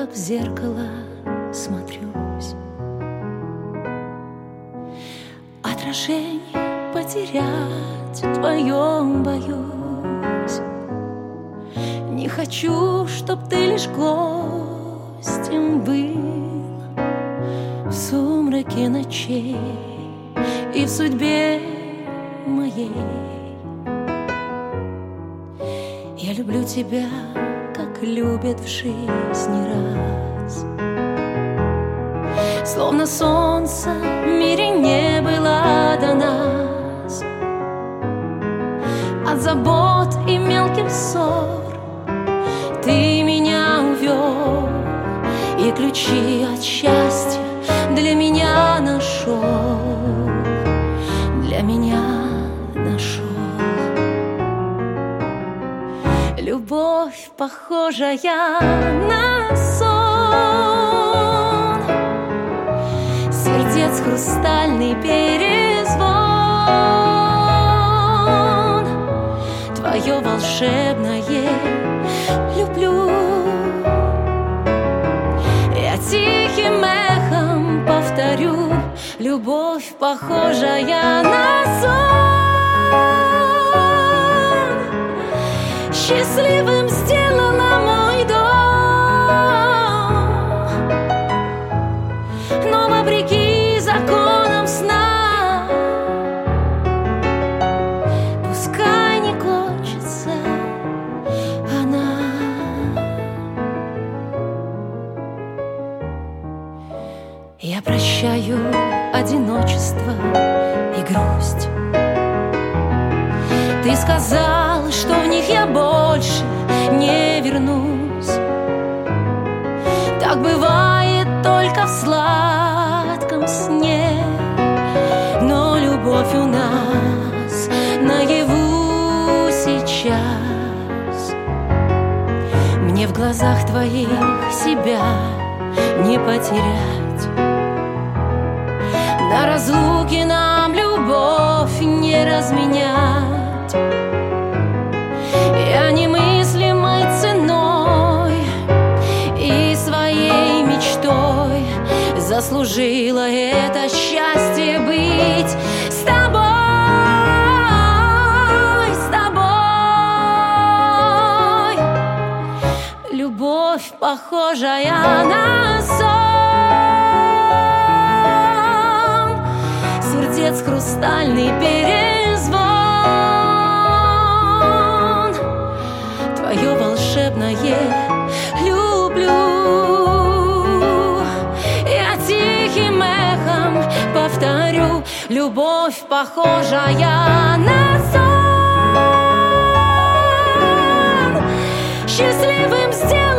в зеркало смотрюсь, отражение потерять в твоем боюсь. Не хочу, чтоб ты лишь гостем был в сумраке ночей и в судьбе моей. Я люблю тебя, как любят в жизни раз, словно солнца в мире не было до нас. От забот и мелких ссор ты меня увел, и ключи от счастья для меня нашел, для меня нашел. Любовь, похожая на сон, сердец хрустальный перезвон, твое волшебное люблю. Я тихим эхом повторю: любовь, похожая на сон, счастливым сделала мой дом, но вопреки законам сна, пускай не кончится она. Я прощаю одиночество и грусть. Ты сказал, что в них я больше не вернусь. Так бывает только в сладком сне, но любовь у нас наяву сейчас. Мне в глазах твоих себя не потерять, на разлуке нам любовь не разменять. Я немыслимой ценой и своей мечтой заслужила это счастье быть с тобой, с тобой. Любовь, похожая на сон, сердец хрустальный перезвон, твое волшебное люблю. Я тихим эхом повторю: любовь, похожая на сон, счастливым сделала